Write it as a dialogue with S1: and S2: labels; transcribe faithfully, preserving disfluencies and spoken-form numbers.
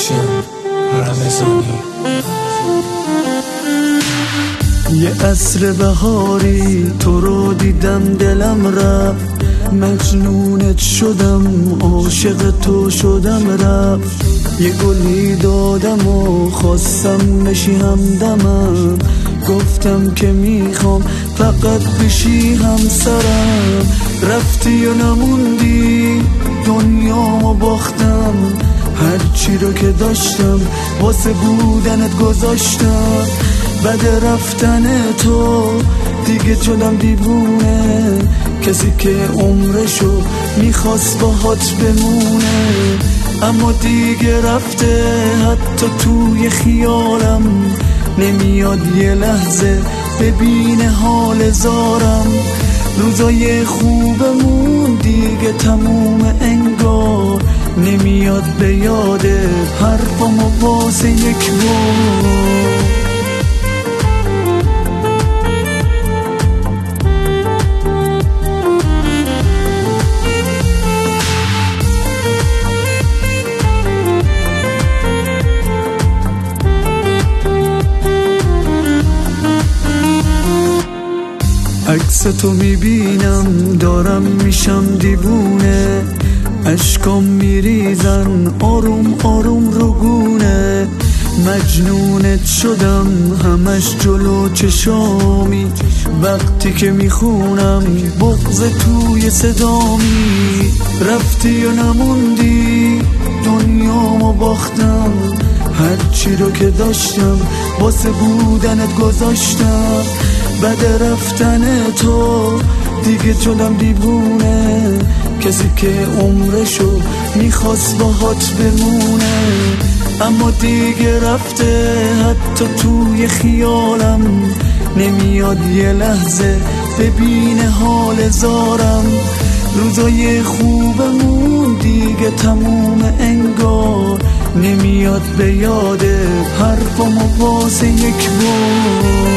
S1: پروداکشن رمضانی.
S2: یه عصر بهاری تو رو دیدم دلم رفت، مجنونت شدم عاشق تو شدم رفت. یه گلی دادم و خواستم بشی همدمم، گفتم که میخوام فقط بشی همسرم. رفتی و نموندی دنیامو باختم، هرچی رو که داشتم واسه بودنت گذاشتم. بعد رفتن تو دیگه شدم دیوونه، کسی که عمرشو میخواست باهات بمونه. اما دیگه رفته حتی توی خیالم، نمیاد یه لحظه ببینه حال زارم. روزای خوبمون دیگه تموم انگار، نمیاد به یاده حرفامو واسه یک بار. عکس تو میبینم دارم میشم دیوونه، اشکام میریزن آروم آروم رو گونه. مجنونت شدم همش جلو چشامی، وقتی که میخونم بغض توی صدامی. رفتی و نموندی دنیامو باختم، هرچی رو که داشتم واسه بودنت گذاشتم. بعد رفتن تو دیگه شدم دیوونه، کسی که عمرشو میخواست باهات بمونه. اما دیگه رفته حتی توی خیالم، نمیاد یه لحظه ببینه حال زارم. روزای خوبمون دیگه تموم انگار، نمیاد به یاده حرفامو واسه یک بار.